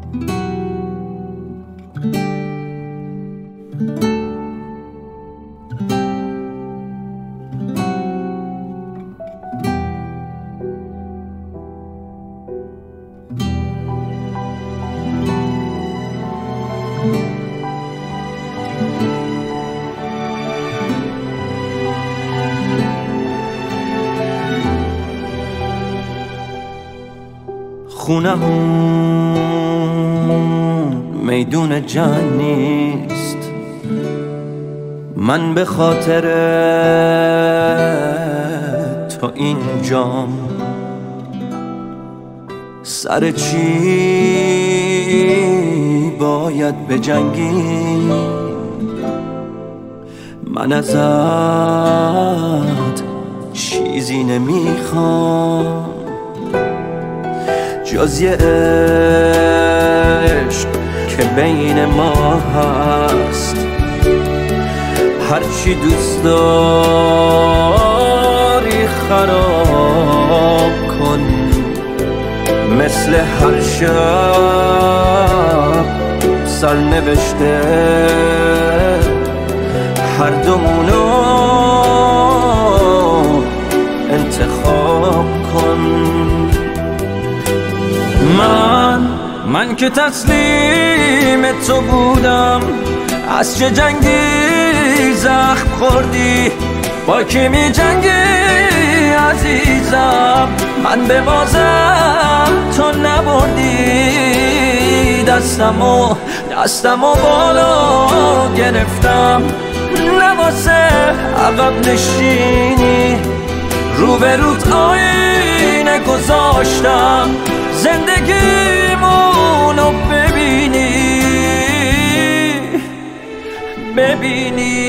خونه‌مون میدون جنگ نیست، من به خاطر تو اینجام. سر چی باید بجنگی؟ من ازت چیزی نمیخوام جز یه عشق که بین ما هست. هرچی دوست داری خراب کن، مثل هر شب سرنوشته هر دومونو انتخاب کن. من که تسلیم تو بودم، از چه جنگی زخم خوردی؟ با کی می جنگی عزیزم؟ من به بازم تو نبردی. دستمو بالا گرفتم، نواسه عقب نشینی، رو به روت آینه گذاشتم زندگیمونو ببینی.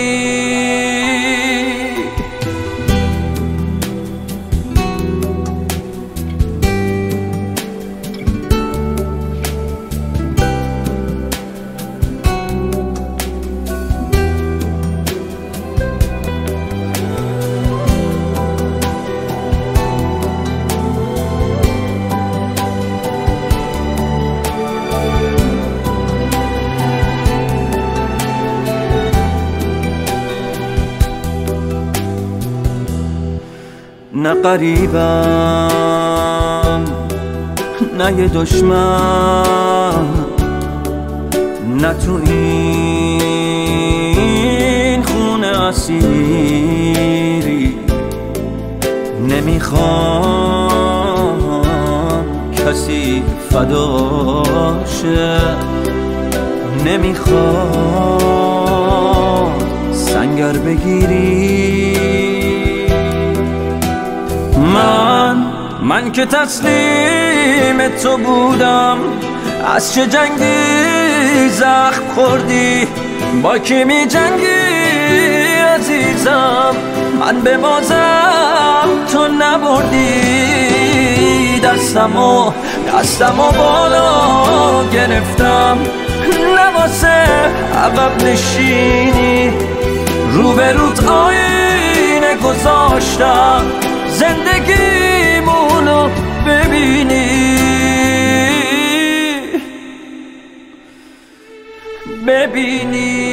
نه قریبم نه یه دشمن، نه تو این خونه اسیری. نمیخوام کسی فداشه، نمیخوام سنگر بگیری. من که تسلیم تو بودم، از چه جنگی زخم خوردی؟ با کی می جنگی عزیزم؟ من به بازم تو نبردی. دستمو بالا گرفتم، نواسه عقب نشینی، رو به روت آینه گذاشتم زندگیمونو ببینی.